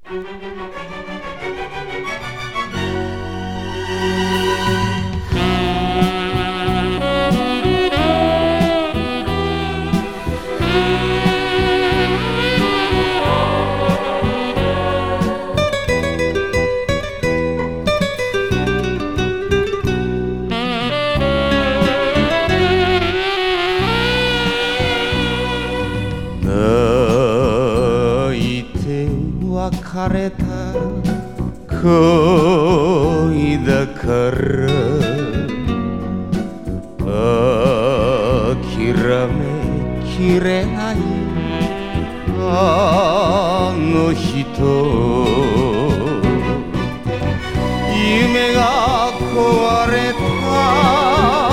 別れた恋だから諦めきれないあの人夢が壊れた